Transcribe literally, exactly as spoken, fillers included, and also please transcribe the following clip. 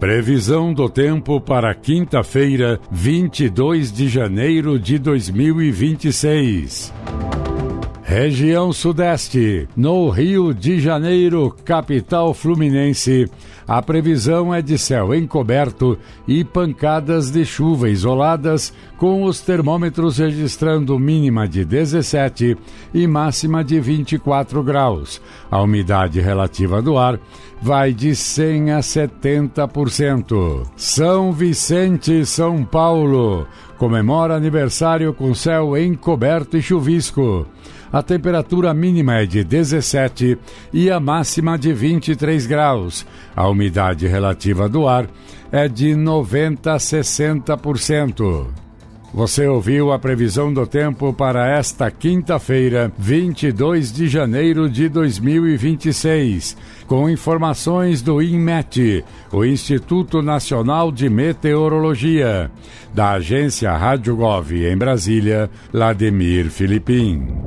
Previsão do tempo para quinta-feira, vinte e dois de janeiro de dois mil e vinte e seis. Região Sudeste, no Rio de Janeiro, capital fluminense, a previsão é de céu encoberto e pancadas de chuva isoladas, com os termômetros registrando mínima de dezessete e máxima de vinte e quatro graus. A umidade relativa do ar vai de cem a setenta por cento. São Vicente, São Paulo, comemora aniversário com céu encoberto e chuvisco. A temperatura mínima é de dezessete e a máxima de vinte e três graus. A umidade relativa do ar é de noventa a sessenta por cento. Você ouviu a previsão do tempo para esta quinta-feira, vinte e dois de janeiro de dois mil e vinte e seis, com informações do INMET, o Instituto Nacional de Meteorologia, da agência Rádio Gov em Brasília, Lademir Filipim.